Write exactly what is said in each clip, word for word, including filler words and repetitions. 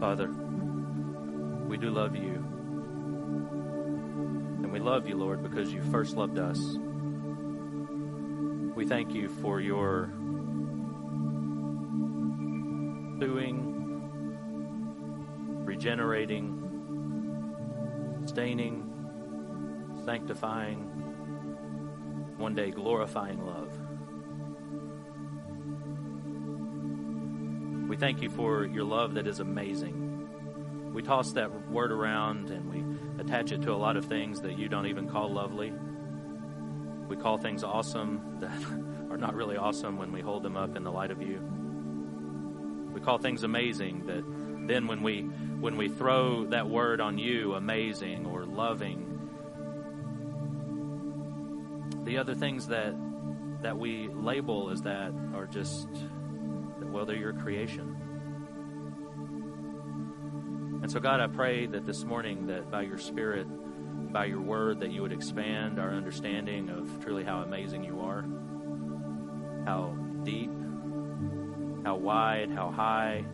Father, we do love you. And we love you, Lord, because you first loved us. We thank you for your doing, regenerating, sustaining, sanctifying, one day glorifying love. We thank you for your love that is amazing. We toss that word around and we attach it to a lot of things that you don't even call lovely. We call things awesome that are not really awesome when we hold them up in the light of you. We call things amazing that then when we when we throw that word on you, amazing or loving, the other things that that we label as that are just, well, they're your creation. And so, God, I pray that this morning that by your Spirit, by your word, that you would expand our understanding of truly how amazing you are, how deep, how wide, how high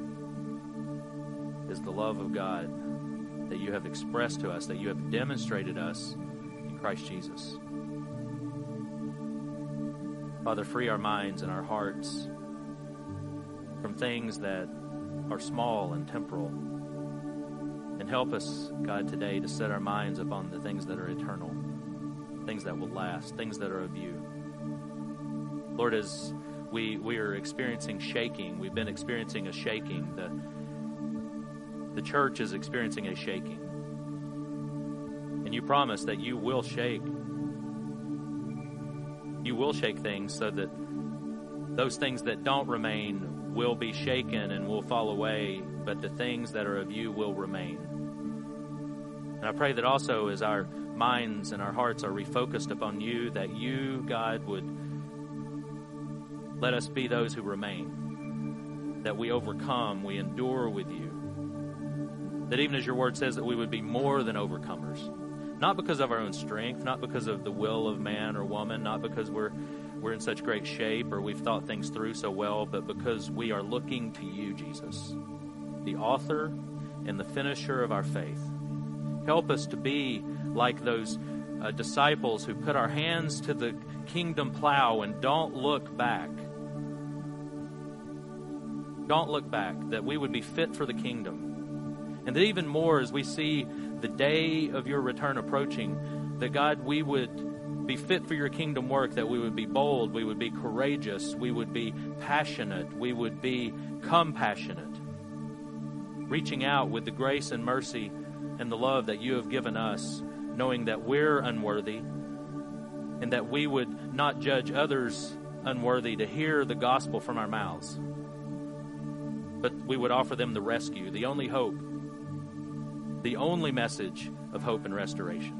is the love of God that you have expressed to us, that you have demonstrated us in Christ Jesus. Father, free our minds and our hearts from things that are small and temporal. And help us, God, today to set our minds upon the things that are eternal, things that will last, things that are of you. Lord, as we we are experiencing shaking, we've been experiencing a shaking. The, the church is experiencing a shaking. And you promise that you will shake. You will shake things so that those things that don't remain will be shaken and will fall away, but the things that are of you will remain. And I pray that also as our minds and our hearts are refocused upon you, that you, God, would let us be those who remain, that we overcome, we endure with you. That even as your word says, that we would be more than overcomers. Not because of our own strength, not because of the will of man or woman, not because we're we're in such great shape or we've thought things through so well, but because we are looking to you, Jesus, the author and the finisher of our faith. Help us to be like those uh, disciples who put our hands to the kingdom plow and don't look back. Don't look back, that we would be fit for the kingdom. And that even more as we see the day of your return approaching, that God, we would be fit for your kingdom work, that we would be bold, we would be courageous, we would be passionate, we would be compassionate, reaching out with the grace and mercy and the love that you have given us, knowing that we're unworthy and that we would not judge others unworthy to hear the gospel from our mouths, but we would offer them the rescue, the only hope, the only message of hope and restoration.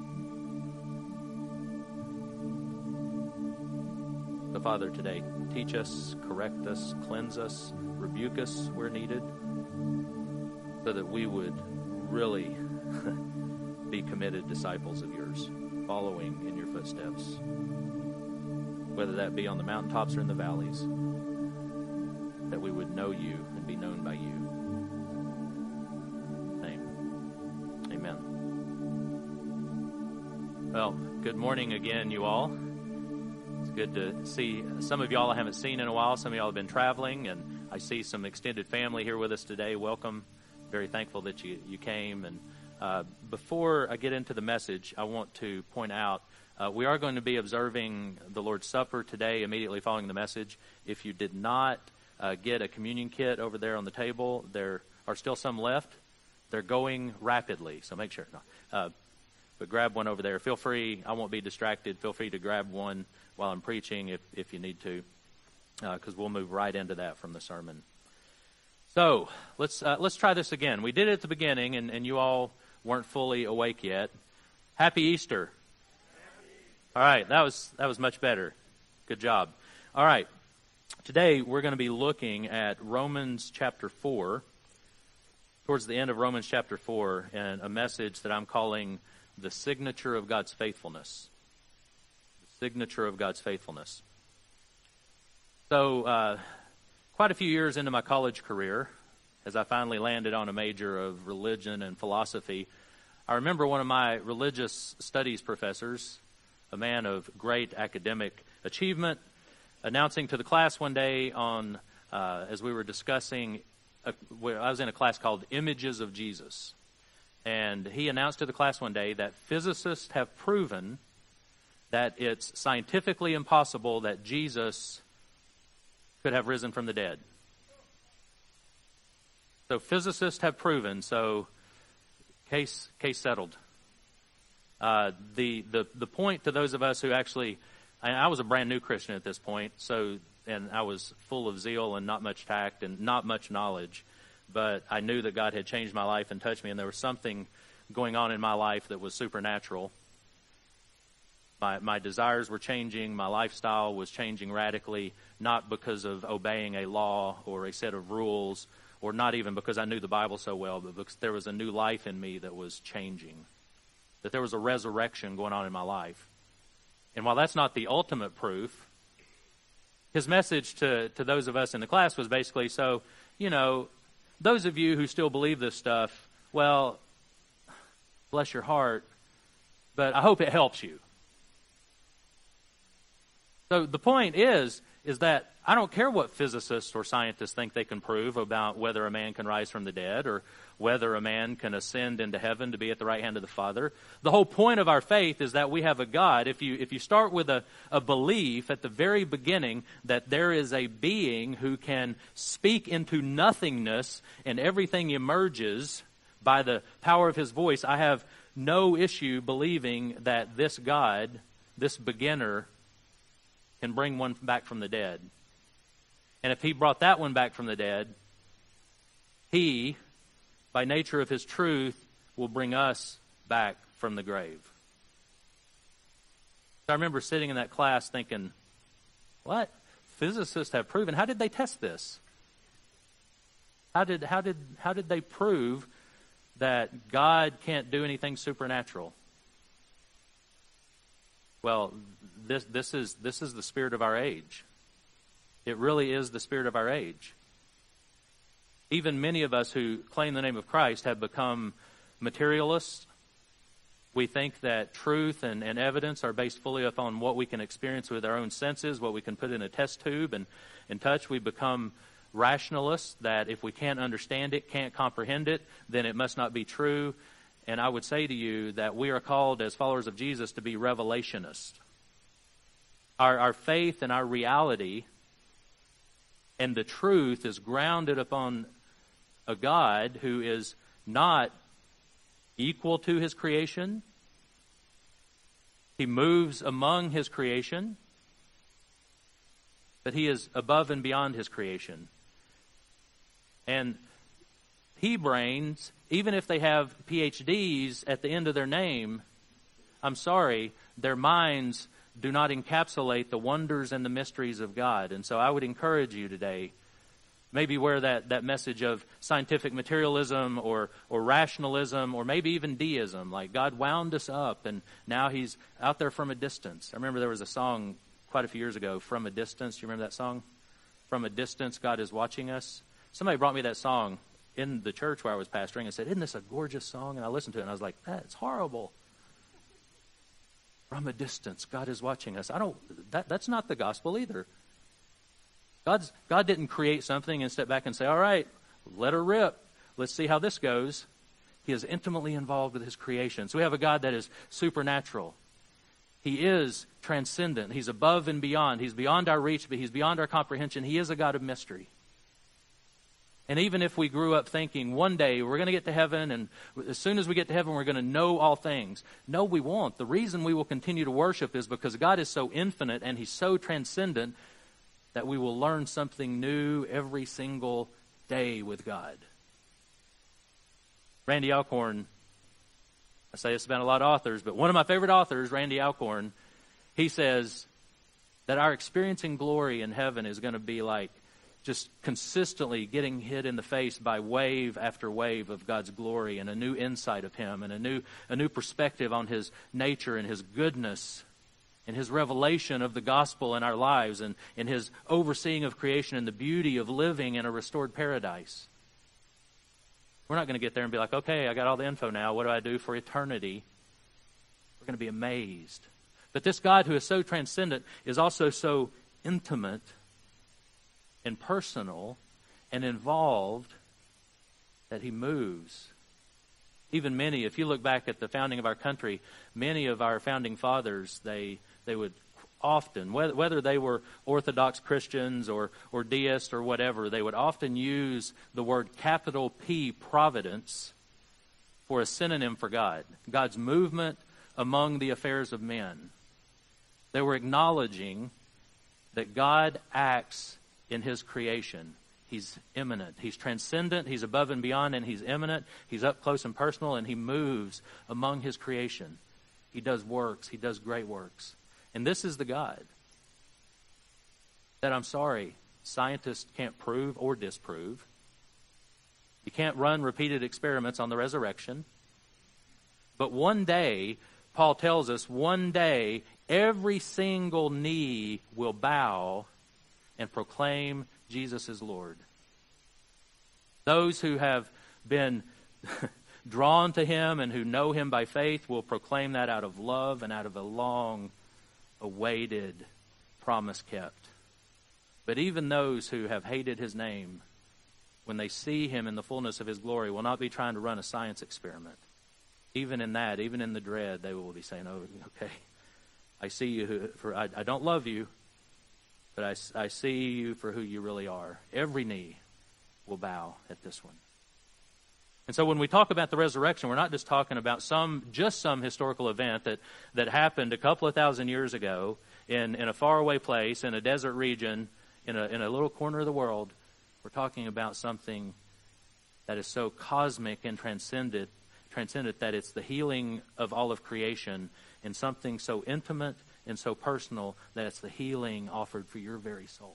So, Father, today, teach us, correct us, cleanse us, rebuke us where needed, so that we would really be committed disciples of yours, following in your footsteps, whether that be on the mountaintops or in the valleys, that we would know you and be known by you. Amen. Well, good morning again, you all. It's good to see some of y'all I haven't seen in a while. Some of y'all have been traveling, and I see some extended family here with us today. Welcome. Very thankful that you, you came. And uh, before I get into the message, I want to point out uh, we are going to be observing the Lord's Supper today immediately following the message. If you did not uh, get a communion kit over there on the table, there are still some left. They're going rapidly, so make sure. No. Uh, but grab one over there. Feel free. I won't be distracted. Feel free to grab one while I'm preaching if, if you need to, because uh, we'll move right into that from the sermon. So let's uh, let's try this again. We did it at the beginning, and, and you all weren't fully awake yet. Happy Easter. All right, that was that was much better. Good job. All right, today we're going to be looking at Romans chapter four. Towards the end of Romans chapter four, and a message that I'm calling the signature of God's faithfulness. The signature of God's faithfulness. So, uh, quite a few years into my college career, as I finally landed on a major of religion and philosophy, I remember one of my religious studies professors, a man of great academic achievement, announcing to the class one day on, uh, as we were discussing, a, I was in a class called Images of Jesus. And he announced to the class one day that physicists have proven that it's scientifically impossible that Jesus could have risen from the dead. So physicists have proven, so case case settled. Uh, the, the, the point to those of us who actually, I, I was a brand new Christian at this point, so and I was full of zeal and not much tact and not much knowledge. But I knew that God had changed my life and touched me, and there was something going on in my life that was supernatural. My my desires were changing, my lifestyle was changing radically, not because of obeying a law or a set of rules, or not even because I knew the Bible so well, but because there was a new life in me that was changing, that there was a resurrection going on in my life. And while that's not the ultimate proof, his message to, to those of us in the class was basically, so, you know, those of you who still believe this stuff, well, bless your heart, but I hope it helps you. So the point is, is that I don't care what physicists or scientists think they can prove about whether a man can rise from the dead or whether a man can ascend into heaven to be at the right hand of the Father. The whole point of our faith is that we have a God. If you if you start with a, a belief at the very beginning that there is a being who can speak into nothingness and everything emerges by the power of his voice, I have no issue believing that this God, this beginner, can bring one back from the dead. And if he brought that one back from the dead, he, by nature of his truth, will bring us back from the grave. So I remember sitting in that class thinking, what? Physicists have proven. How did they test this? How did how did how did they prove that God can't do anything supernatural? Well, this this is this is the spirit of our age. It really is the spirit of our age. Even many of us who claim the name of Christ have become materialists. We think that truth and, and evidence are based fully upon what we can experience with our own senses, what we can put in a test tube and, and touch. We become rationalists, that if we can't understand it, can't comprehend it, then it must not be true. And I would say to you that we are called as followers of Jesus to be revelationists. Our, our faith and our reality and the truth is grounded upon a God who is not equal to his creation. He moves among his creation, but he is above and beyond his creation. And pea-brains, even if they have P H Ds at the end of their name, I'm sorry, their minds do not encapsulate the wonders and the mysteries of God. And so I would encourage you today, maybe where that, that message of scientific materialism or, or rationalism or maybe even deism, like God wound us up and now he's out there from a distance. I remember there was a song quite a few years ago, From a Distance. Do you remember that song? From a Distance, God is watching us. Somebody brought me that song in the church where I was pastoring and said, isn't this a gorgeous song? And I listened to it and I was like, that's horrible. From a distance, God is watching us. I don't. That, that's not the gospel either. God's God didn't create something and step back and say, "All right, let her rip. Let's see how this goes." He is intimately involved with his creation. So we have a God that is supernatural. He is transcendent. He's above and beyond. He's beyond our reach, but he's beyond our comprehension. He is a God of mystery. And even if we grew up thinking one day we're going to get to heaven and as soon as we get to heaven we're going to know all things. No, we won't. The reason we will continue to worship is because God is so infinite and he's so transcendent that we will learn something new every single day with God. Randy Alcorn, I say this about a lot of authors, but one of my favorite authors, Randy Alcorn, he says that our experiencing glory in heaven is going to be like just consistently getting hit in the face by wave after wave of God's glory and a new insight of him and a new a new perspective on his nature and his goodness and his revelation of the gospel in our lives and, and his overseeing of creation and the beauty of living in a restored paradise. We're not going to get there and be like, okay, I got all the info now. What do I do for eternity? We're going to be amazed. But this God who is so transcendent is also so intimate and personal and involved that he moves. Even many, if you look back at the founding of our country, many of our founding fathers, they they would often, whether, whether they were Orthodox Christians or, or deists or whatever, they would often use the word capital P, providence, for a synonym for God. God's movement among the affairs of men. They were acknowledging that God acts in his creation. He's immanent. He's transcendent. He's above and beyond, and he's immanent. He's up close and personal, and he moves among his creation. He does works. He does great works. And this is the God that, I'm sorry, scientists can't prove or disprove. You can't run repeated experiments on the resurrection. But one day, Paul tells us, one day, every single knee will bow and proclaim Jesus is Lord. Those who have been drawn to him and who know him by faith will proclaim that out of love and out of a long awaited promise kept. But even those who have hated his name, when they see him in the fullness of his glory, will not be trying to run a science experiment. Even in that, even in the dread, they will be saying, oh, okay, I see you, for I, I don't love you, but I, I see you for who you really are. Every knee will bow at this one. And so when we talk about the resurrection, we're not just talking about some, just some historical event that, that happened a couple of thousand years ago in, in a faraway place, in a desert region, in a, in a little corner of the world. We're talking about something that is so cosmic and transcendent, transcendent that it's the healing of all of creation, and something so intimate and so personal that it's the healing offered for your very soul.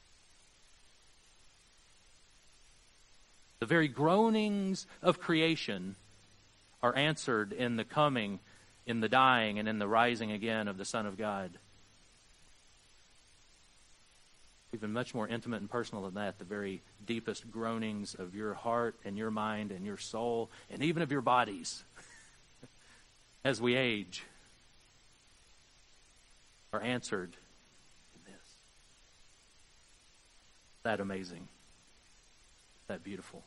The very groanings of creation are answered in the coming, in the dying, and in the rising again of the Son of God. Even much more intimate and personal than that, the very deepest groanings of your heart and your mind and your soul, and even of your bodies as we age, are answered in this. That amazing. That beautiful.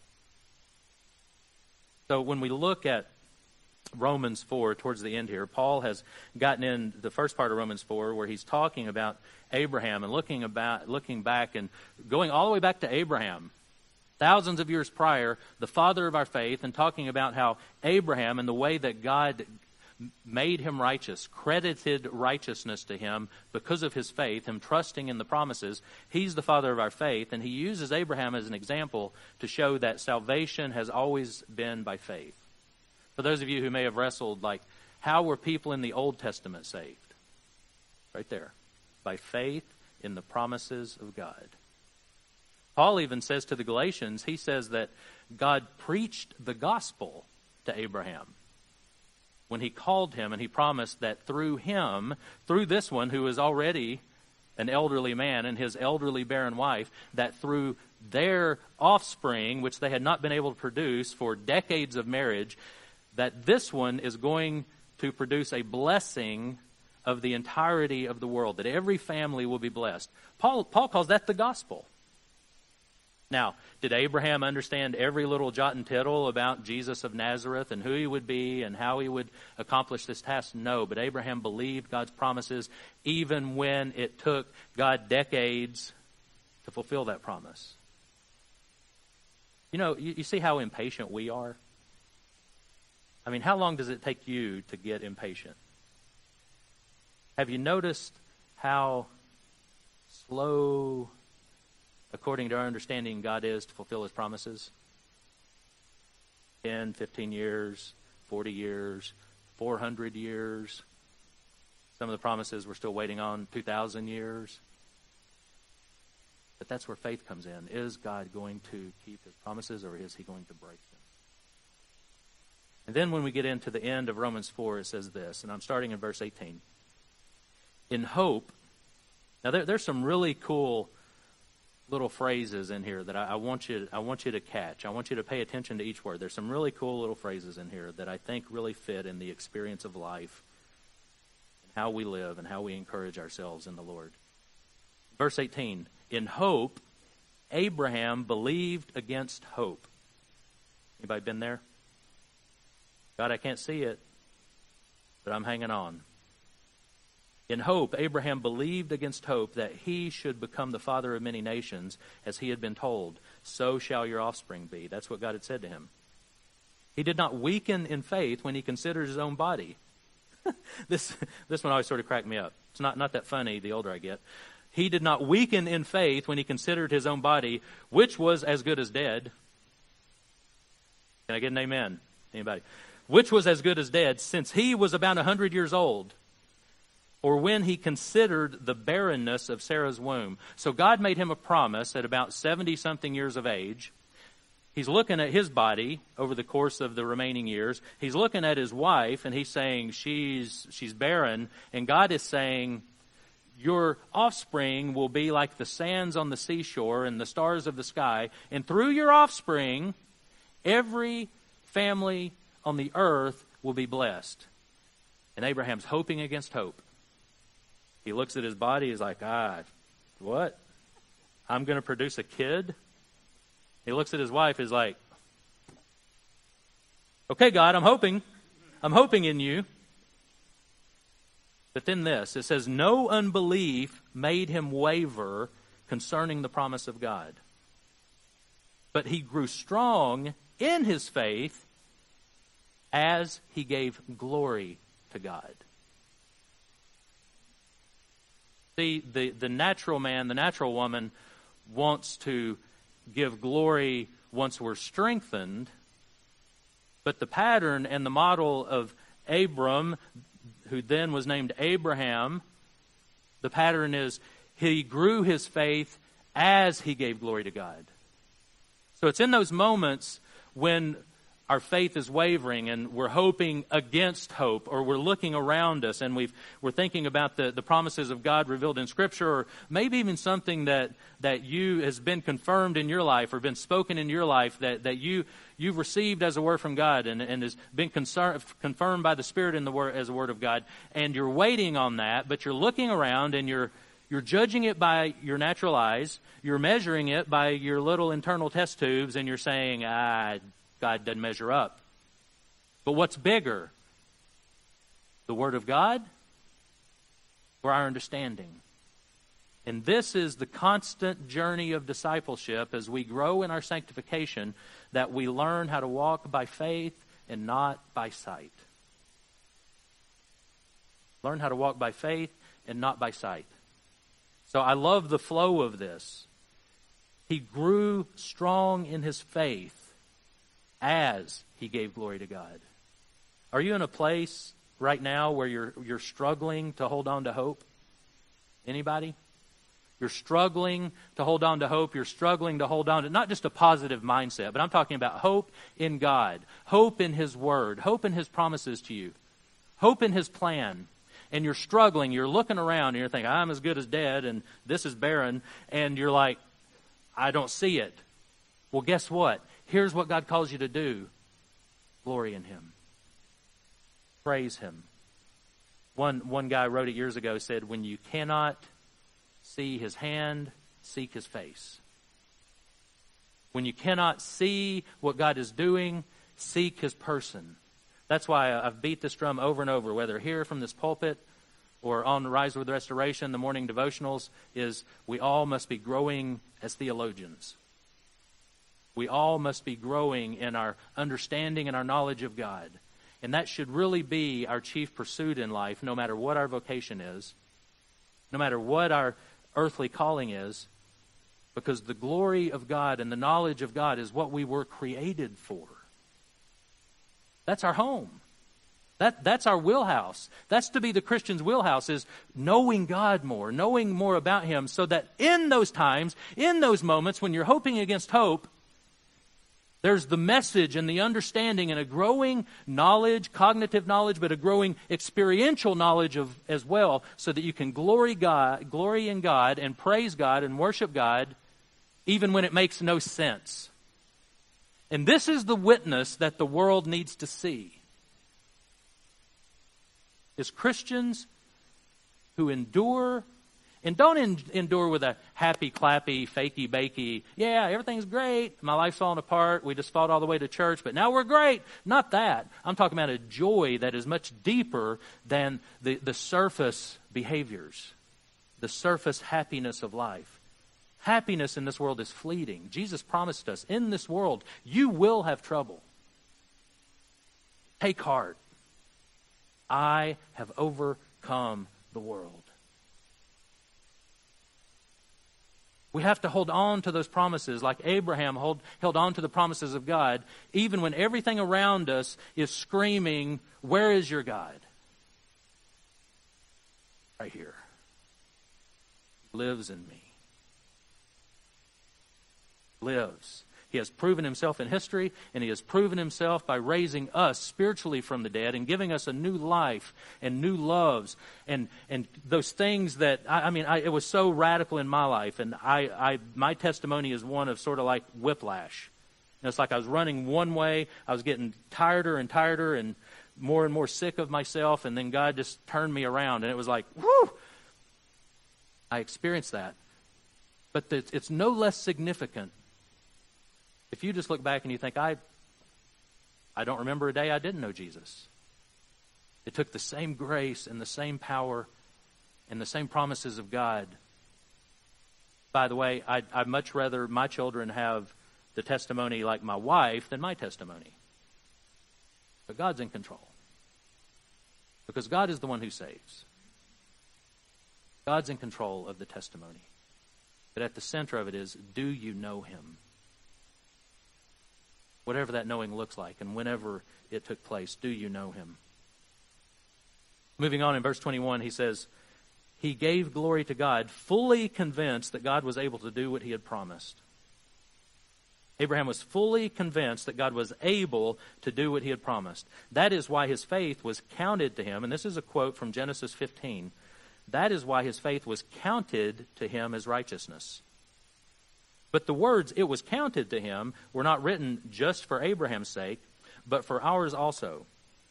So when we look at Romans four, towards the end here, Paul has gotten in the first part of Romans four where he's talking about Abraham and looking about looking back and going all the way back to Abraham, thousands of years prior, the father of our faith, and talking about how Abraham and the way that God made him righteous, credited righteousness to him because of his faith, him trusting in the promises. He's the father of our faith, and he uses Abraham as an example to show that salvation has always been by faith. For those of you who may have wrestled, like, how were people in the Old Testament saved? Right there. By faith in the promises of God. Paul even says to the Galatians, he says that God preached the gospel to Abraham when he called him, and he promised that through him, through this one who is already an elderly man and his elderly barren wife, that through their offspring, which they had not been able to produce for decades of marriage, that this one is going to produce a blessing of the entirety of the world, that every family will be blessed. Paul, Paul calls that the gospel. Now, did Abraham understand every little jot and tittle about Jesus of Nazareth and who he would be and how he would accomplish this task? No, but Abraham believed God's promises even when it took God decades to fulfill that promise. You know, you, you see how impatient we are? I mean, how long does it take you to get impatient? Have you noticed how slow, according to our understanding, God is to fulfill his promises? ten, fifteen years, forty years, four hundred years. Some of the promises we're still waiting on, two thousand years. But that's where faith comes in. Is God going to keep his promises, or is he going to break them? And then when we get into the end of Romans four, it says this, and I'm starting in verse eighteen. In hope, now there, there's some really cool little phrases in here that I, I want you I want you to catch. I want you to pay attention to each word. There's some really cool little phrases in here that I think really fit in the experience of life and how we live and how we encourage ourselves in the Lord. Verse eighteen, in hope, Abraham believed against hope. Anybody been there? God, I can't see it, but I'm hanging on. In hope, Abraham believed against hope that he should become the father of many nations, as he had been told, so shall your offspring be. That's what God had said to him. He did not weaken in faith when he considered his own body. this this one always sort of cracked me up. It's not, not that funny the older I get. He did not weaken in faith when he considered his own body, which was as good as dead. Can I get an amen? Anybody? Which was as good as dead, since he was about a hundred years old, or when he considered the barrenness of Sarah's womb. So God made him a promise at about seventy-something years of age. He's looking at his body over the course of the remaining years. He's looking at his wife, and he's saying she's she's barren. And God is saying, your offspring will be like the sands on the seashore and the stars of the sky. And through your offspring, every family on the earth will be blessed. And Abraham's hoping against hope. He looks at his body, he's like, ah, what? I'm going to produce a kid? He looks at his wife, he's like, okay, God, I'm hoping. I'm hoping in you. But then this, it says, no unbelief made him waver concerning the promise of God. But he grew strong in his faith as he gave glory to God. See, the, the natural man, the natural woman wants to give glory once we're strengthened. But the pattern and the model of Abram, who then was named Abraham, the pattern is he grew his faith as he gave glory to God. So it's in those moments when our faith is wavering and we're hoping against hope, or we're looking around us and we've, we're thinking about the, the promises of God revealed in Scripture, or maybe even something that, that you has been confirmed in your life or been spoken in your life that, that you, you've received as a word from God and, and has been concern, confirmed by the Spirit in the word, as a word of God. And you're waiting on that, but you're looking around and you're You're judging it by your natural eyes. You're measuring it by your little internal test tubes, and you're saying, ah, God doesn't measure up. But what's bigger? The Word of God or our understanding? And this is the constant journey of discipleship as we grow in our sanctification, that we learn how to walk by faith and not by sight. Learn how to walk by faith and not by sight. So I love the flow of this. He grew strong in his faith as he gave glory to God. Are you in a place right now where you're you're struggling to hold on to hope? Anybody? You're struggling to hold on to hope. You're struggling to hold on to not just a positive mindset, but I'm talking about hope in God, hope in His Word, hope in His promises to you, hope in His plan. And you're struggling, you're looking around, and you're thinking, I'm as good as dead, and this is barren. And you're like, I don't see it. Well, guess what? Here's what God calls you to do. Glory in Him. Praise Him. One, one guy wrote it years ago, said, when you cannot see His hand, seek His face. When you cannot see what God is doing, seek His person. That's why I've beat this drum over and over, whether here from this pulpit or on Rise with Restoration, the morning devotionals, is we all must be growing as theologians. We all must be growing in our understanding and our knowledge of God. And that should really be our chief pursuit in life, no matter what our vocation is, no matter what our earthly calling is, because the glory of God and the knowledge of God is what we were created for. That's our home. That, that's our wheelhouse. That's to be the Christian's wheelhouse, is knowing God more, knowing more about Him, so that in those times, in those moments when you're hoping against hope, there's the message and the understanding and a growing knowledge, cognitive knowledge, but a growing experiential knowledge of as well, so that you can glory God, glory in God and praise God and worship God even when it makes no sense. And this is the witness that the world needs to see. Is Christians who endure, and don't en- endure with a happy, clappy, fakey, bakey, yeah, everything's great, my life's falling apart, we just fought all the way to church, but now we're great. Not that. I'm talking about a joy that is much deeper than the, the surface behaviors, the surface happiness of life. Happiness in this world is fleeting. Jesus promised us, in this world, you will have trouble. Take heart. I have overcome the world. We have to hold on to those promises like Abraham hold, held on to the promises of God, even when everything around us is screaming, where is your God? Right here. He lives in me. Lives. He has proven himself in history, and he has proven himself by raising us spiritually from the dead and giving us a new life and new loves and and those things that I, I mean I, it was so radical in my life, and I, I my testimony is one of sort of like whiplash. And it's like I was running one way, I was getting tireder and tireder and more and more sick of myself, and then God just turned me around, and it was like, whoo! I experienced that, but it's, it's no less significant. If you just look back and you think, I I don't remember a day I didn't know Jesus. It took the same grace and the same power and the same promises of God. By the way, I'd, I'd much rather my children have the testimony like my wife than my testimony. But God's in control. Because God is the one who saves. God's in control of the testimony. But at the center of it is, do you know him? Whatever that knowing looks like, and whenever it took place, do you know him? Moving on in verse twenty-one, he says, he gave glory to God, fully convinced that God was able to do what he had promised. Abraham was fully convinced that God was able to do what he had promised. That is why his faith was counted to him, and this is a quote from Genesis fifteen. That is why his faith was counted to him as righteousness. But the words, it was counted to him, were not written just for Abraham's sake, but for ours also.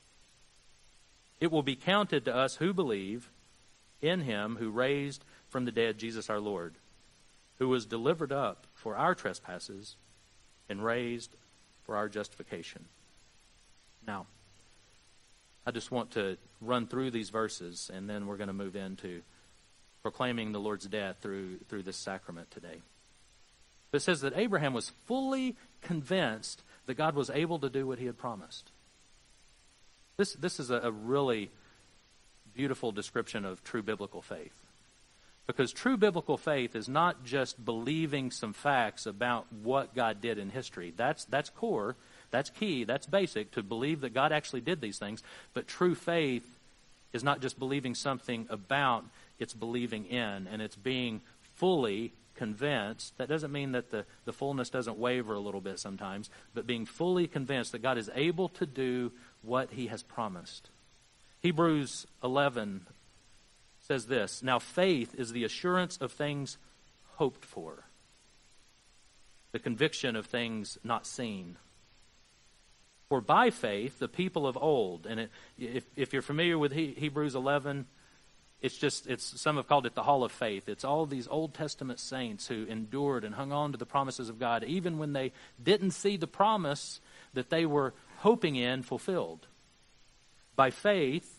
It will be counted to us who believe in him who raised from the dead Jesus our Lord, who was delivered up for our trespasses and raised for our justification. Now, I just want to run through these verses, and then we're going to move into proclaiming the Lord's death through, through this sacrament today. It says that Abraham was fully convinced that God was able to do what he had promised. This, this is a, a really beautiful description of true biblical faith. Because true biblical faith is not just believing some facts about what God did in history. That's, that's core, that's key, that's basic, to believe that God actually did these things. But true faith is not just believing something about, it's believing in, and it's being fully convinced. That doesn't mean that the, the fullness doesn't waver a little bit sometimes, but being fully convinced that God is able to do what he has promised. Hebrews eleven says this, now faith is the assurance of things hoped for, the conviction of things not seen. For by faith, the people of old, and it, if, if you're familiar with he, Hebrews eleven, It's just, it's some have called it the Hall of Faith. It's all these Old Testament saints who endured and hung on to the promises of God, even when they didn't see the promise that they were hoping in fulfilled. By faith,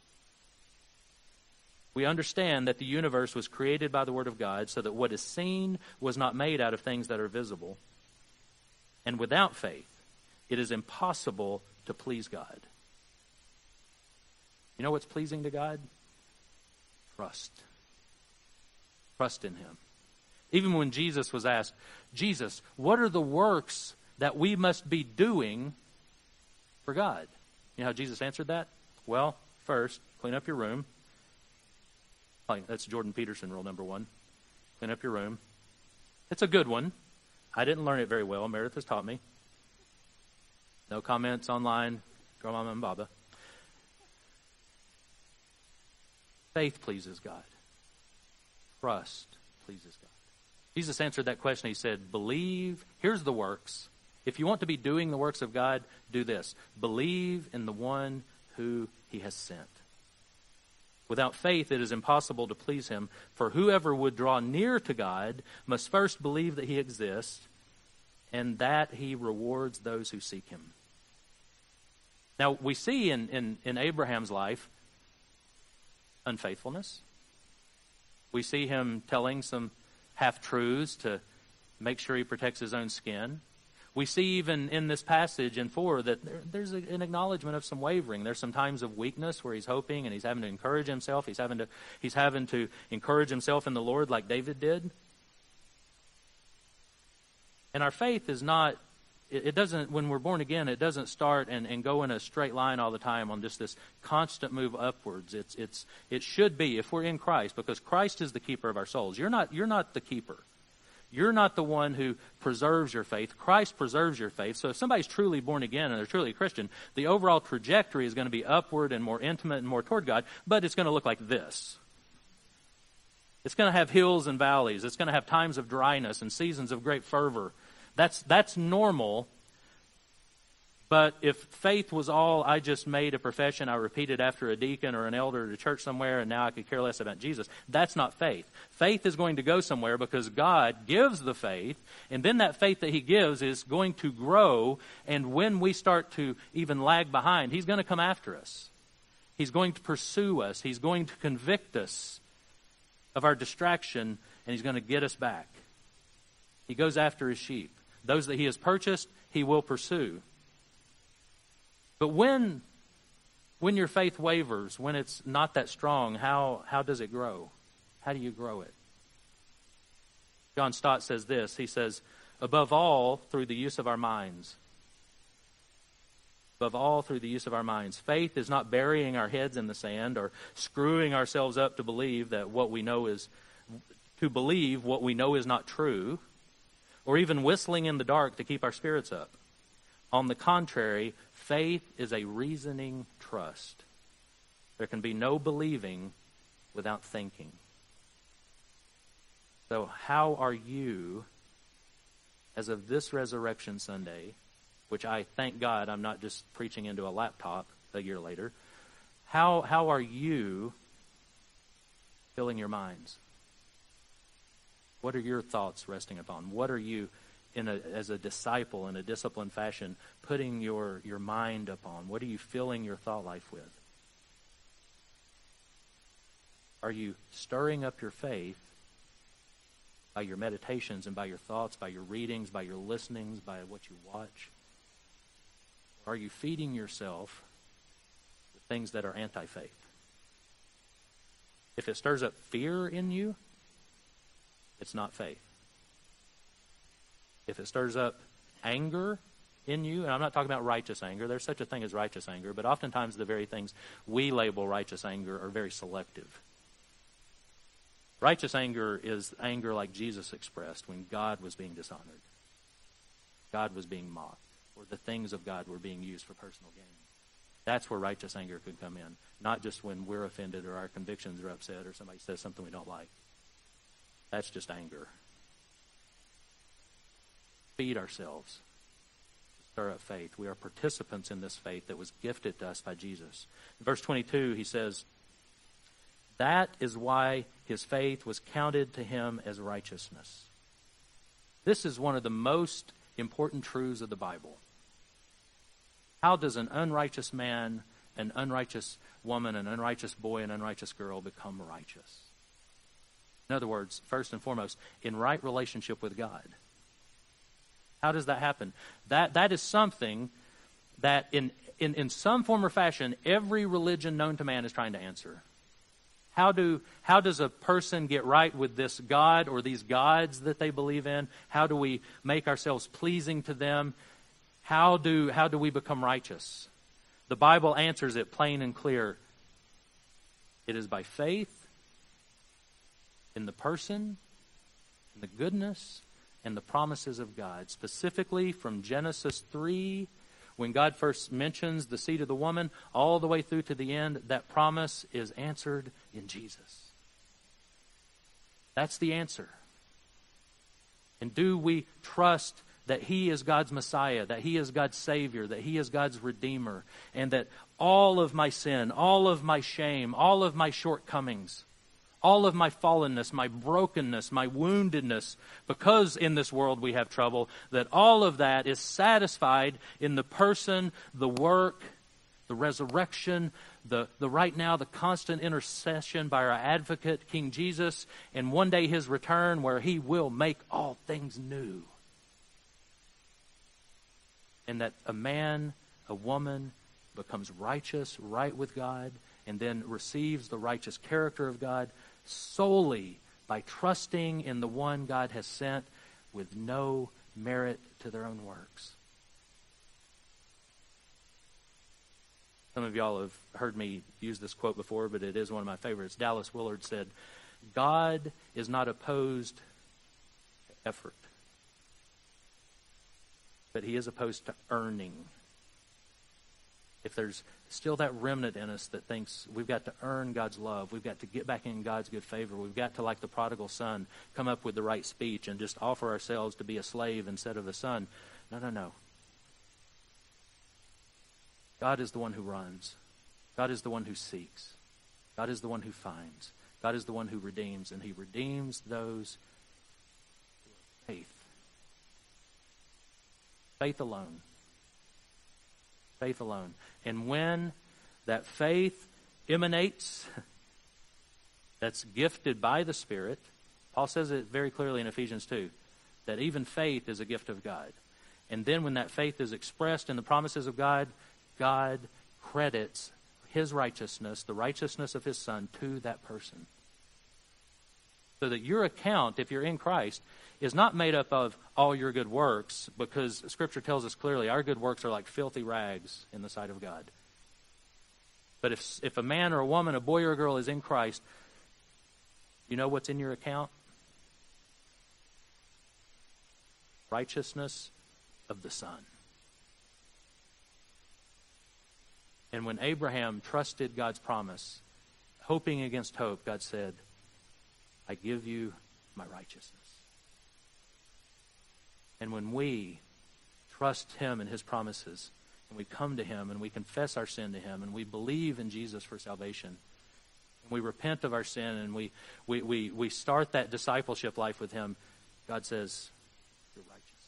we understand that the universe was created by the Word of God, so that what is seen was not made out of things that are visible. And without faith, it is impossible to please God. You know what's pleasing to God? Trust. Trust in him. Even when Jesus was asked, Jesus, what are the works that we must be doing for God? You know how Jesus answered that? Well, first, clean up your room. That's Jordan Peterson rule number one. Clean up your room. It's a good one. I didn't learn it very well. Meredith has taught me. No comments online. Girl, Mama, and Baba. Faith pleases God. Trust pleases God. Jesus answered that question. He said, believe, here's the works. If you want to be doing the works of God, do this. Believe in the one who he has sent. Without faith, it is impossible to please him, for whoever would draw near to God must first believe that he exists and that he rewards those who seek him. Now, we see in, in, in Abraham's life unfaithfulness. We see him telling some half-truths to make sure he protects his own skin. We see even in this passage in four that there, there's a, an acknowledgement of some wavering. There's some times of weakness where he's hoping and he's having to encourage himself. He's having to he's having to encourage himself in the Lord like David did. And our faith is not, it, it doesn't, when we're born again, it doesn't start and, and go in a straight line all the time on just this constant move upwards. It's it's it should be, if we're in Christ, because Christ is the keeper of our souls. You're not you're not the keeper. You're not the one who preserves your faith. Christ preserves your faith. So if somebody's truly born again and they're truly a Christian, the overall trajectory is going to be upward and more intimate and more toward God, but it's going to look like this. It's going to have hills and valleys. It's going to have times of dryness and seasons of great fervor. That's that's normal. But if faith was all, I just made a profession, I repeated after a deacon or an elder at a church somewhere, and now I could care less about Jesus, that's not faith. Faith is going to go somewhere because God gives the faith, and then that faith that he gives is going to grow, and when we start to even lag behind, he's going to come after us. He's going to pursue us. He's going to convict us of our distraction, and he's going to get us back. He goes after his sheep. Those that he has purchased, he will pursue. But when when your faith wavers, when it's not that strong, how, how does it grow? How do you grow it? John Stott says this. He says, above all, through the use of our minds. Above all, through the use of our minds. Faith is not burying our heads in the sand or screwing ourselves up to believe that what we know is, to believe what we know is not true, or even whistling in the dark to keep our spirits up. On the contrary, faith is a reasoning trust. There can be no believing without thinking. So how are you, as of this Resurrection Sunday, which I thank God I'm not just preaching into a laptop a year later, how how are you filling your minds? What are your thoughts resting upon? What are you, in a, as a disciple in a disciplined fashion, putting your, your mind upon? What are you filling your thought life with? Are you stirring up your faith by your meditations and by your thoughts, by your readings, by your listenings, by what you watch? Or are you feeding yourself with things that are anti-faith? If it stirs up fear in you, it's not faith. If it stirs up anger in you, and I'm not talking about righteous anger. There's such a thing as righteous anger, but oftentimes the very things we label righteous anger are very selective. Righteous anger is anger like Jesus expressed when God was being dishonored. God was being mocked, or the things of God were being used for personal gain. That's where righteous anger could come in, not just when we're offended or our convictions are upset or somebody says something we don't like. That's just anger. Feed ourselves. Stir up faith. We are participants in this faith that was gifted to us by Jesus. In verse twenty-two, he says, that is why his faith was counted to him as righteousness. This is one of the most important truths of the Bible. How does an unrighteous man, an unrighteous woman, an unrighteous boy, an unrighteous girl become righteous? In other words, first and foremost, in right relationship with God. How does that happen? That that is something that in, in, in some form or fashion, every religion known to man is trying to answer. How do how does a person get right with this God or these gods that they believe in? How do we make ourselves pleasing to them? How do how do we become righteous? The Bible answers it plain and clear. It is by faith in the person, in the goodness, and the promises of God. Specifically from Genesis three, when God first mentions the seed of the woman, all the way through to the end, that promise is answered in Jesus. That's the answer. And do we trust that He is God's Messiah, that He is God's Savior, that He is God's Redeemer, and that all of my sin, all of my shame, all of my shortcomings, all of my fallenness, my brokenness, my woundedness, because in this world we have trouble, that all of that is satisfied in the person, the work, the resurrection, the, the right now, the constant intercession by our advocate, King Jesus, and one day His return where He will make all things new. And that a man, a woman becomes righteous, right with God, and then receives the righteous character of God solely by trusting in the one God has sent with no merit to their own works. Some of y'all have heard me use this quote before, but it is one of my favorites. Dallas Willard said, "God is not opposed to effort, but He is opposed to earning." If there's still that remnant in us that thinks we've got to earn God's love, we've got to get back in God's good favor, we've got to, like the prodigal son, come up with the right speech and just offer ourselves to be a slave instead of a son. No, no, no. God is the one who runs. God is the one who seeks. God is the one who finds. God is the one who redeems, and He redeems those who have faith. Faith alone. Faith alone. And when that faith emanates, that's gifted by the Spirit, Paul says it very clearly in Ephesians two, that even faith is a gift of God. And then when that faith is expressed in the promises of God, God credits His righteousness, the righteousness of His Son, to that person. So that your account, if you're in Christ, is not made up of all your good works, because Scripture tells us clearly our good works are like filthy rags in the sight of God. But if if a man or a woman, a boy or a girl is in Christ, you know what's in your account? Righteousness of the Son. And when Abraham trusted God's promise, hoping against hope, God said, "I give you my righteousness." And when we trust Him and His promises, and we come to Him and we confess our sin to Him, and we believe in Jesus for salvation, and we repent of our sin, and we, we, we, we start that discipleship life with Him, God says, "You're righteous.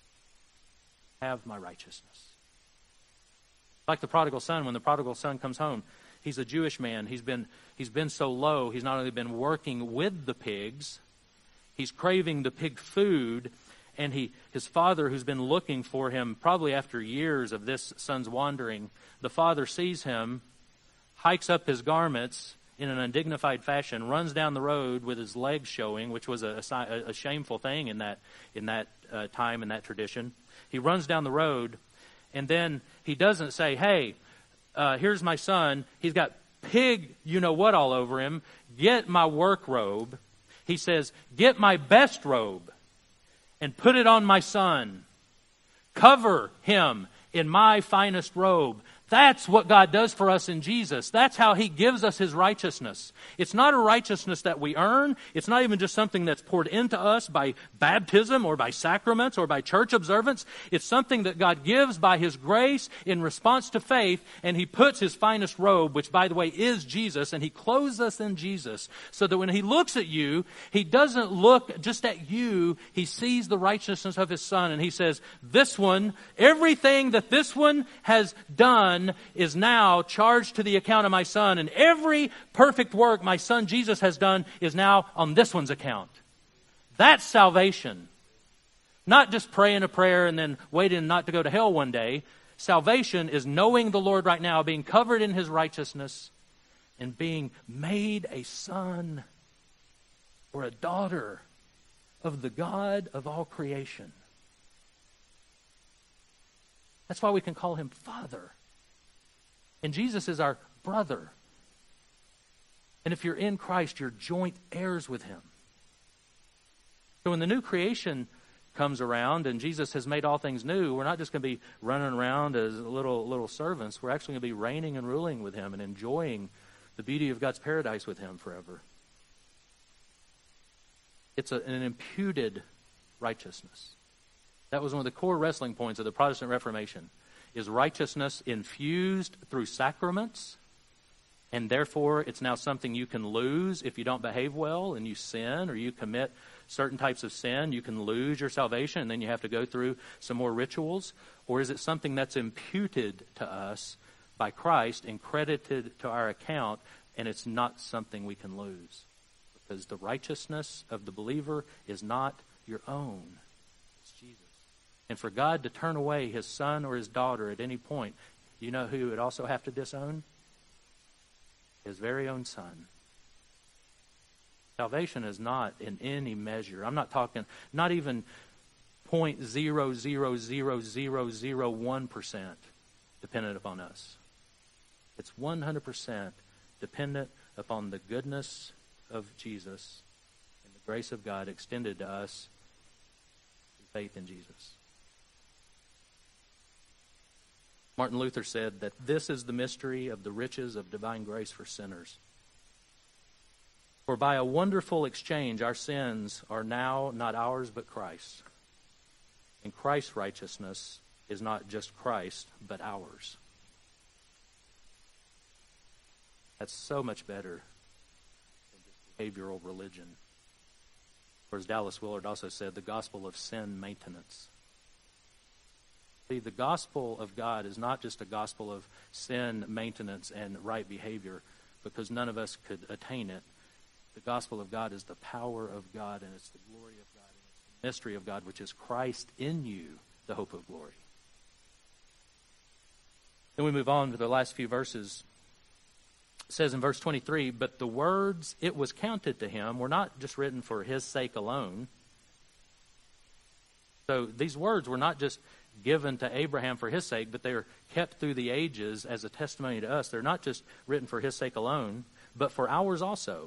Have my righteousness." Like the prodigal son, when the prodigal son comes home, he's a Jewish man. He's been, he's been so low, he's not only been working with the pigs, he's craving the pig food. And he, his father, who's been looking for him probably after years of this son's wandering, the father sees him, hikes up his garments in an undignified fashion, runs down the road with his legs showing, which was a, a, a shameful thing in that in that uh, time, in that tradition. He runs down the road, and then he doesn't say, "Hey, uh, here's my son. He's got pig you-know-what all over him. Get my work robe." He says, "Get my best robe and put it on my son. Cover him in my finest robe." That's what God does for us in Jesus. That's how He gives us His righteousness. It's not a righteousness that we earn. It's not even just something that's poured into us by baptism or by sacraments or by church observance. It's something that God gives by His grace in response to faith, and He puts His finest robe, which by the way is Jesus, and He clothes us in Jesus, so that when He looks at you, He doesn't look just at you. He sees the righteousness of His Son, and He says, "This one, everything that this one has done is now charged to the account of my son, and every perfect work my son Jesus has done is now on this one's account." That's salvation. Not just praying a prayer and then waiting not to go to hell one day. Salvation is knowing the Lord right now, being covered in His righteousness, and being made a son or a daughter of the God of all creation. That's why we can call Him Father. And Jesus is our brother. And if you're in Christ, you're joint heirs with Him. So when the new creation comes around and Jesus has made all things new, we're not just going to be running around as little little servants. We're actually going to be reigning and ruling with Him and enjoying the beauty of God's paradise with Him forever. It's a, an imputed righteousness. That was one of the core wrestling points of the Protestant Reformation. Is righteousness infused through sacraments, and therefore it's now something you can lose if you don't behave well and you sin or you commit certain types of sin? You can lose your salvation and then you have to go through some more rituals? Or is it something that's imputed to us by Christ and credited to our account, and it's not something we can lose? Because the righteousness of the believer is not your own. It's Jesus. And for God to turn away his son or his daughter at any point, you know who he would also have to disown? His very own son. Salvation is not in any measure. I'm not talking, not even zero point zero zero zero zero zero one percent dependent upon us. It's one hundred percent dependent upon the goodness of Jesus and the grace of God extended to us through faith in Jesus. Martin Luther said that this is the mystery of the riches of divine grace for sinners. For by a wonderful exchange, our sins are now not ours but Christ's. And Christ's righteousness is not just Christ, but ours. That's so much better than just behavioral religion. Or as Dallas Willard also said, the gospel of sin maintenance. See, the gospel of God is not just a gospel of sin maintenance and right behavior, because none of us could attain it. The gospel of God is the power of God, and it's the glory of God, and it's the mystery of God, which is Christ in you, the hope of glory. Then we move on to the last few verses. It says in verse twenty-three, but the words it was counted to him were not just written for his sake alone. So these words were not just given to Abraham for his sake, but they are kept through the ages as a testimony to us. They're not just written for his sake alone, but for ours also.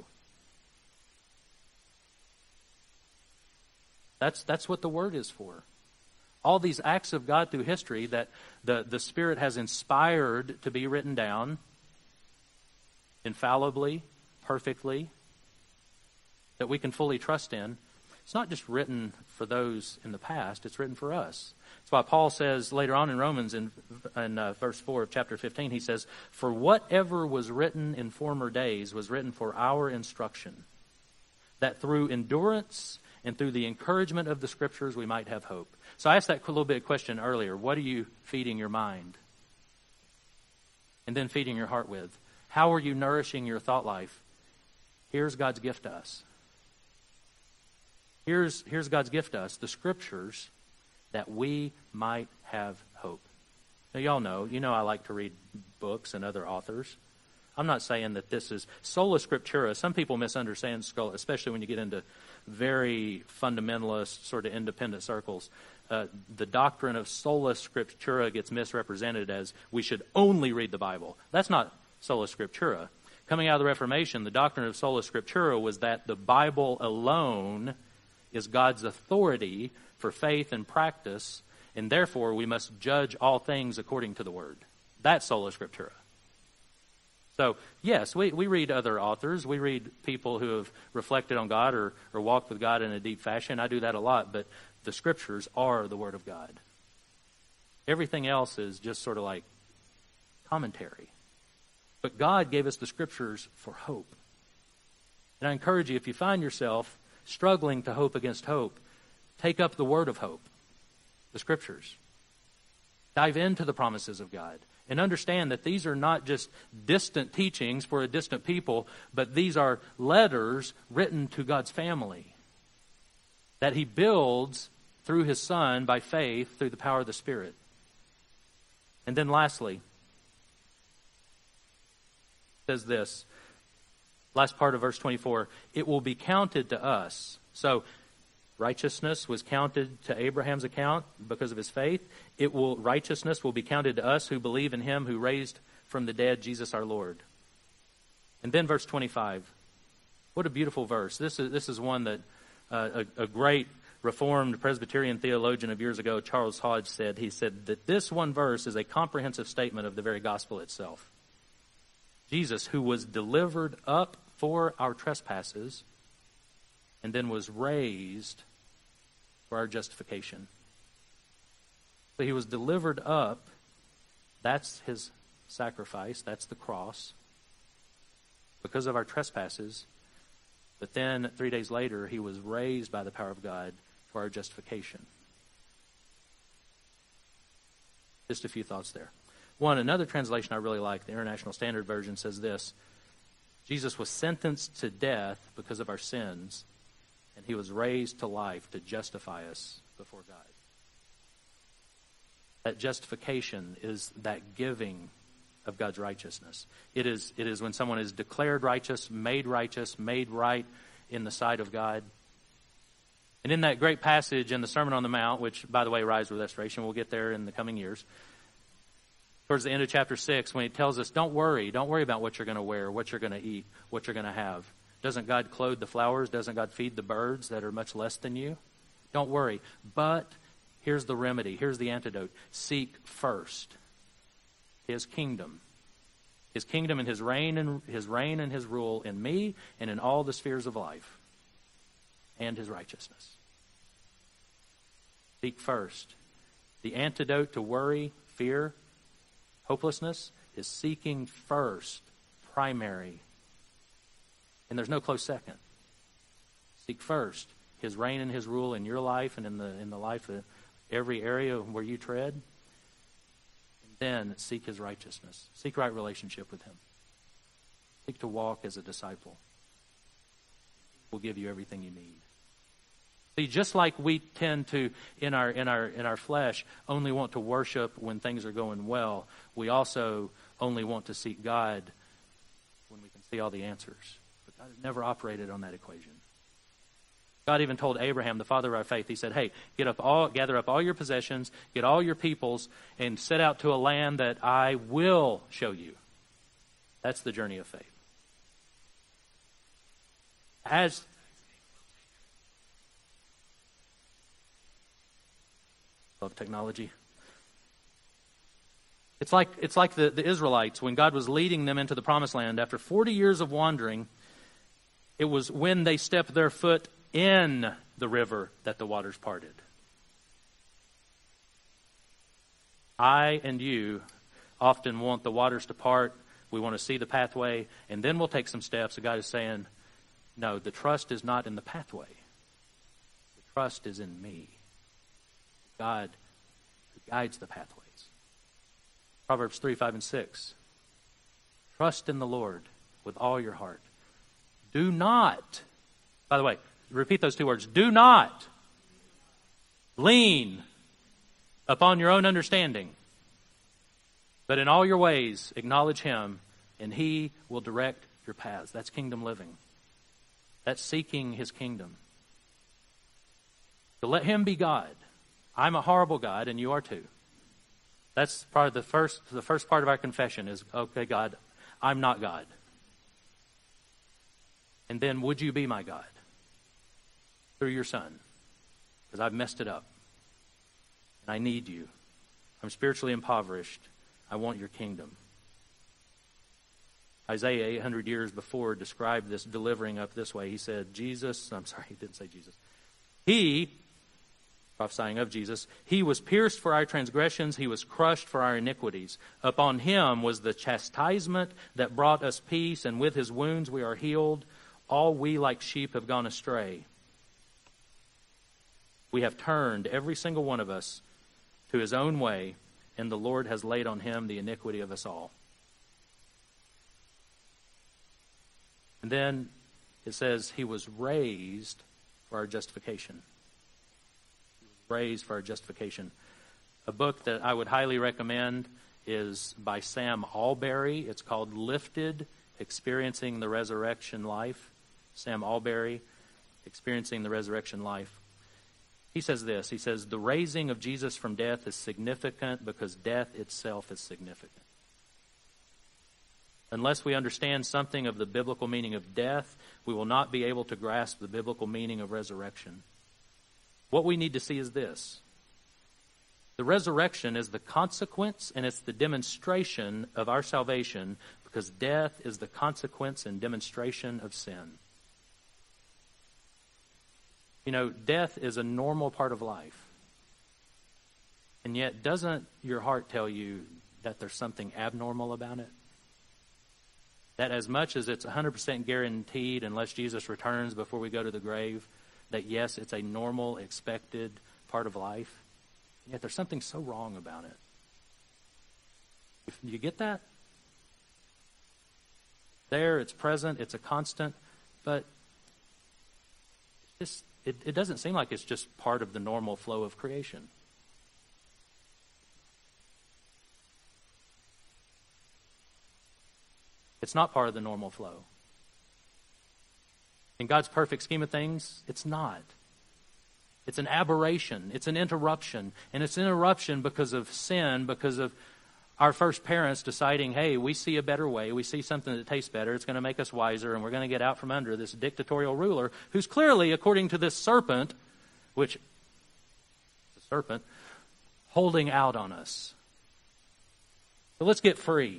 That's that's what the word is for. All these acts of God through history that the, the Spirit has inspired to be written down infallibly, perfectly, that we can fully trust in. It's not just written for those in the past, it's written for us. That's why Paul says later on in Romans in, in uh, verse four of chapter fifteen, he says, for whatever was written in former days was written for our instruction, that through endurance and through the encouragement of the Scriptures we might have hope. So I asked that little bit of question earlier. What are you feeding your mind? And then feeding your heart with? How are you nourishing your thought life? Here's God's gift to us. Here's, here's God's gift to us, the Scriptures, that we might have hope. Now, y'all know, you know I like to read books and other authors. I'm not saying that this is sola scriptura. Some people misunderstand, especially when you get into very fundamentalist, sort of independent circles. Uh, the doctrine of sola scriptura gets misrepresented as we should only read the Bible. That's not sola scriptura. Coming out of the Reformation, the doctrine of sola scriptura was that the Bible alone is God's authority for faith and practice, and therefore we must judge all things according to the Word. That's sola scriptura. So, yes, we, we read other authors. We read people who have reflected on God or, or walked with God in a deep fashion. I do that a lot, but the Scriptures are the Word of God. Everything else is just sort of like commentary. But God gave us the Scriptures for hope. And I encourage you, if you find yourself struggling to hope against hope, take up the word of hope, the Scriptures. Dive into the promises of God. And understand that these are not just distant teachings for a distant people, but these are letters written to God's family that He builds through His Son by faith through the power of the Spirit. And then lastly, it says this, last part of verse twenty-four, it will be counted to us. So, righteousness was counted to Abraham's account because of his faith. It will righteousness will be counted to us who believe in Him who raised from the dead Jesus our Lord. And then verse twenty-five. What a beautiful verse. This is this is one that uh, a, a great Reformed Presbyterian theologian of years ago, Charles Hodge, said. He said that this one verse is a comprehensive statement of the very gospel itself. Jesus, who was delivered up for our trespasses and then was raised for our justification. So he was delivered up. That's his sacrifice. That's the cross. Because of our trespasses. But then three days later, he was raised by the power of God for our justification. Just a few thoughts there. One, another translation I really like, the International Standard Version, says this: Jesus was sentenced to death because of our sins, and he was raised to life to justify us before God. That justification is that giving of God's righteousness. It is, it is when someone is declared righteous, made righteous, made right in the sight of God. And in that great passage in the Sermon on the Mount, which, by the way, Rise with Restoration, we'll get there in the coming years, towards the end of chapter six, when he tells us, don't worry, don't worry about what you're going to wear, what you're going to eat, what you're going to have. Doesn't God clothe the flowers? Doesn't God feed the birds that are much less than you? Don't worry. But here's the remedy. Here's the antidote. Seek first his kingdom. His kingdom and his reign and his reign and his rule in me and in all the spheres of life. And his righteousness. Seek first. The antidote to worry, fear, hopelessness is seeking first, primary. And there's no close second. Seek first his reign and his rule in your life and in the in the life of every area where you tread. And then seek his righteousness. Seek right relationship with him. Seek to walk as a disciple. We'll give you everything you need. See, just like we tend to, in our in our in our flesh, only want to worship when things are going well, we also only want to seek God when we can see all the answers. But God has never operated on that equation. God even told Abraham, the father of our faith, he said, hey, get up all, gather up all your possessions, get all your peoples, and set out to a land that I will show you. That's the journey of faith. As Love technology. It's like it's like the, the Israelites when God was leading them into the promised land after forty years of wandering. It was when they stepped their foot in the river that the waters parted. I and you often want the waters to part. We want to see the pathway, and then we'll take some steps. The God is saying, no, the trust is not in the pathway. The trust is in me. God who guides the pathways. Proverbs three, five, and six. Trust in the Lord with all your heart. Do not, by the way, repeat those two words. Do not lean upon your own understanding, but in all your ways acknowledge him, and he will direct your paths. That's kingdom living. That's seeking his kingdom. So let him be God. I'm a horrible God, and you are too. That's part of the first, the first part of our confession is, okay, God, I'm not God. And then, would you be my God? Through your Son. Because I've messed it up. And I need you. I'm spiritually impoverished. I want your kingdom. Isaiah, eight hundred years before, described this delivering up this way. He said, Jesus, I'm sorry, he didn't say Jesus. He, prophesying of Jesus, he was pierced for our transgressions, he was crushed for our iniquities. Upon him was the chastisement that brought us peace, and with his wounds we are healed. All we like sheep have gone astray. We have turned, every single one of us, to his own way, and the Lord has laid on him the iniquity of us all. And then it says he was raised for our justification. He was raised for our justification. A book that I would highly recommend is by Sam Allberry. It's called Lifted, Experiencing the Resurrection Life. Sam Allberry, Experiencing the Resurrection Life. He says this, he says, the raising of Jesus from death is significant because death itself is significant. Unless we understand something of the biblical meaning of death, we will not be able to grasp the biblical meaning of resurrection. What we need to see is this. The resurrection is the consequence and it's the demonstration of our salvation because death is the consequence and demonstration of sin. You know, death is a normal part of life. And yet, doesn't your heart tell you that there's something abnormal about it? That as much as it's one hundred percent guaranteed unless Jesus returns before we go to the grave, that yes, it's a normal, expected part of life, yet there's something so wrong about it. If you get that? There, it's present, it's a constant, but it's, it, it doesn't seem like it's just part of the normal flow of creation. It's not part of the normal flow. In God's perfect scheme of things, it's not. It's an aberration. It's an interruption. And it's an interruption because of sin, because of our first parents deciding, hey, we see a better way. We see something that tastes better. It's going to make us wiser, and we're going to get out from under this dictatorial ruler who's clearly, according to this serpent, which is a serpent, holding out on us. So let's get free.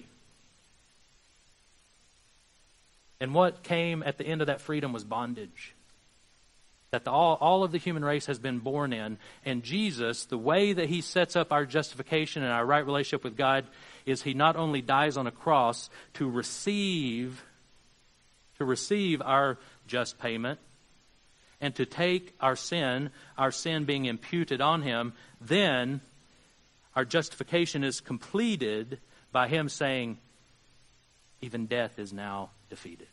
And what came at the end of that freedom was bondage. That the, all, all of the human race has been born in. And Jesus, the way that he sets up our justification and our right relationship with God is he not only dies on a cross to receive, to receive our just payment and to take our sin, our sin being imputed on him, then our justification is completed by him saying, even death is now defeated.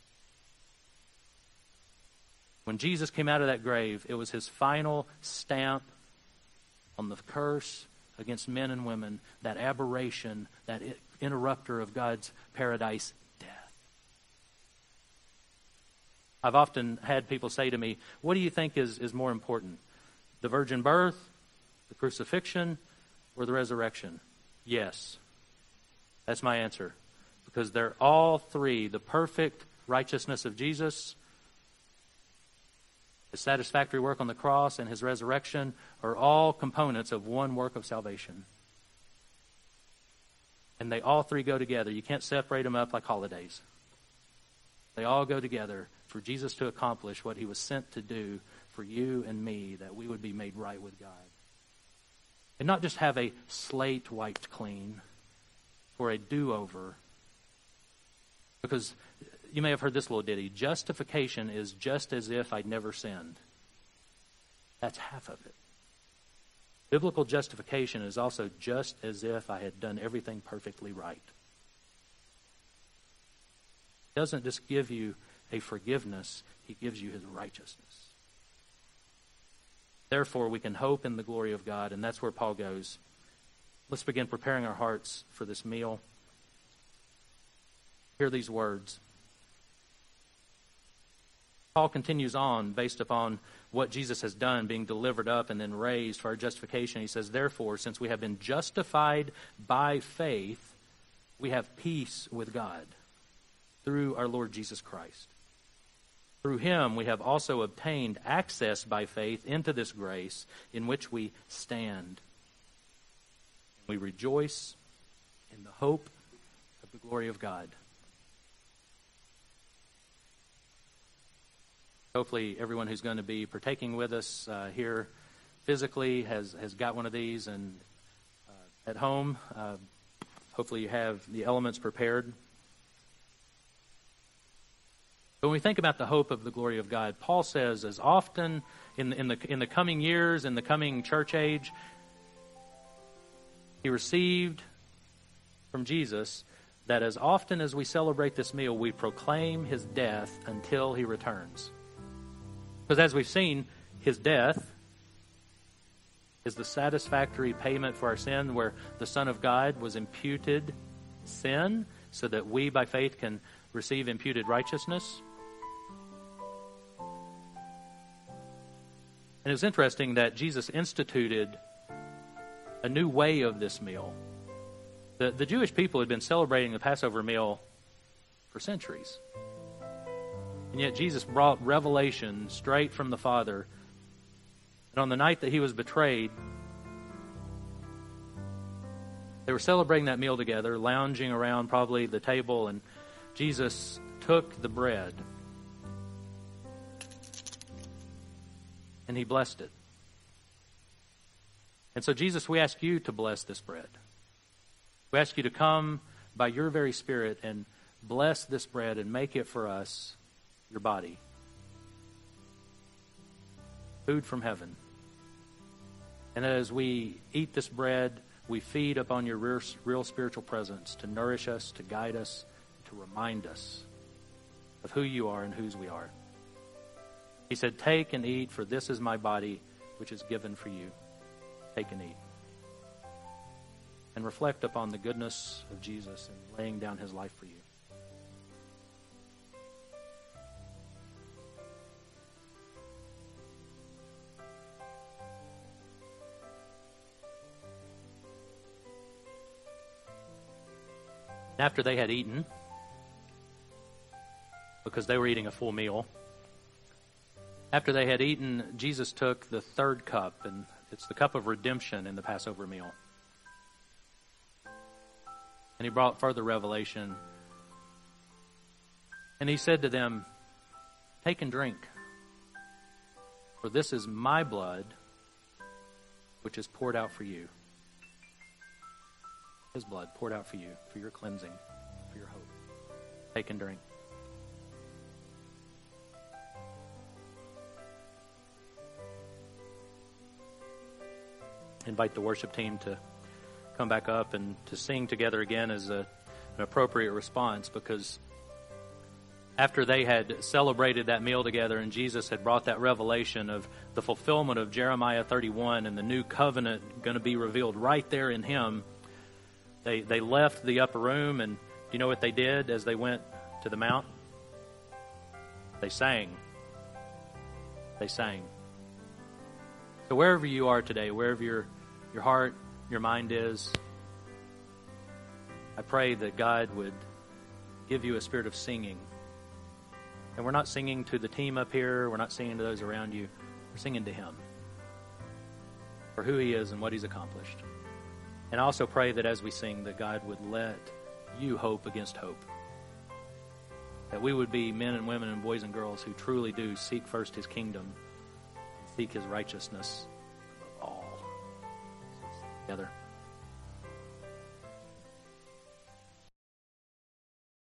When Jesus came out of that grave, it was his final stamp on the curse against men and women, that aberration, that interrupter of God's paradise, death. I've often had people say to me, what do you think is, is more important? The virgin birth, the crucifixion, or the resurrection? Yes. That's my answer. Because they're all three, the perfect righteousness of Jesus, his satisfactory work on the cross, and his resurrection are all components of one work of salvation. And they all three go together. You can't separate them up like holidays. They all go together for Jesus to accomplish what he was sent to do for you and me, that we would be made right with God. And not just have a slate wiped clean or a do-over. Because you may have heard this little ditty. Justification is just as if I'd never sinned. That's half of it. Biblical justification is also just as if I had done everything perfectly right. He doesn't just give you a forgiveness. He gives you his righteousness. Therefore, we can hope in the glory of God, and that's where Paul goes. Let's begin preparing our hearts for this meal. Hear these words. Paul continues on based upon what Jesus has done, being delivered up and then raised for our justification. He says, therefore, since we have been justified by faith, we have peace with God through our Lord Jesus Christ. Through him we have also obtained access by faith into this grace in which we stand. We rejoice in the hope of the glory of God. Hopefully everyone who's going to be partaking with us uh, here physically has, has got one of these, and uh, at home, uh, hopefully you have the elements prepared. But when we think about the hope of the glory of God, Paul says as often in the, in the, in the coming years, in the coming church age, he received from Jesus that as often as we celebrate this meal, we proclaim his death until he returns. Because as we've seen, his death is the satisfactory payment for our sin, where the Son of God was imputed sin so that we by faith can receive imputed righteousness. And it's interesting that Jesus instituted a new way of this meal. The, the Jewish people had been celebrating the Passover meal for centuries. And yet Jesus brought revelation straight from the Father. And on the night that he was betrayed, they were celebrating that meal together, lounging around probably the table, and Jesus took the bread. And he blessed it. And so, Jesus, we ask you to bless this bread. We ask you to come by your very Spirit and bless this bread and make it for us your body. Food from heaven. And as we eat this bread, we feed upon your real, real spiritual presence to nourish us, to guide us, to remind us of who you are and whose we are. He said, take and eat, for this is my body, which is given for you. Take and eat. And reflect upon the goodness of Jesus and laying down his life for you. After they had eaten, because they were eating a full meal, after they had eaten, Jesus took the third cup, and it's the cup of redemption in the Passover meal. And he brought further revelation. And he said to them, take and drink, for this is my blood, which is poured out for you. His blood poured out for you, for your cleansing, for your hope. Take and drink. Invite the worship team to come back up and to sing together again as a, an appropriate response, because after they had celebrated that meal together and Jesus had brought that revelation of the fulfillment of Jeremiah thirty-one and the new covenant going to be revealed right there in him, they, they left the upper room, and do you know what they did as they went to the mount? They sang. They sang. So wherever you are today, wherever your your heart, your mind is, I pray that God would give you a spirit of singing. And we're not singing to the team up here. We're not singing to those around you. We're singing to him for who he is and what he's accomplished. And I also pray that as we sing, that God would let you hope against hope. That we would be men and women and boys and girls who truly do seek first his kingdom, seek his righteousness above all. Together.